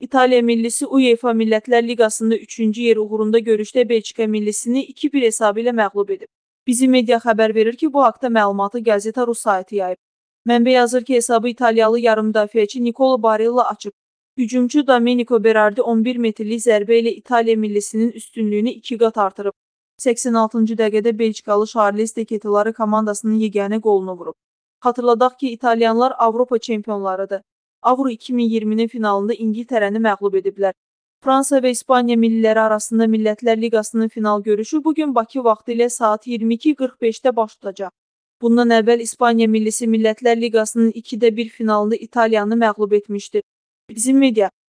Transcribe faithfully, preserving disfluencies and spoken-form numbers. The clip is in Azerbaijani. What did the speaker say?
İtaliya millisi UEFA Millətlər Liqasında üçüncü yer uğrunda görüşdə Belçika millisini iki bir hesabı ilə məğlub edib. Bizi media xəbər verir ki, bu haqda məlumatı Gazeta Rus saytı yayıb. Mənbə yazır ki, hesabı İtaliyalı yarımmüdafiəçi Nicolo Barella açıb. Hücumçu Domenico Berardi on bir metrlik zərbə ilə İtaliya millisinin üstünlüyünü iki qat artırıb. səksən altıncı dəqiqədə Belçikalı Charles de Ketelaere komandasının yeganə qolunu vurub. Xatırladaq ki, İtalyanlar Avropa çempionlarıdır. Avro iki min iyirminin finalında İngiltərəni məğlub ediblər. Fransa və İspaniya milliləri arasında Millətlər Liqasının final görüşü bugün Bakı vaxtı ilə saat iyirmi iki qırx beşdə baş tutacaq. Bundan əvvəl İspaniya millisi Millətlər Liqasının ikidə bir finalında İtaliyanı məğlub etmişdir. Bizim media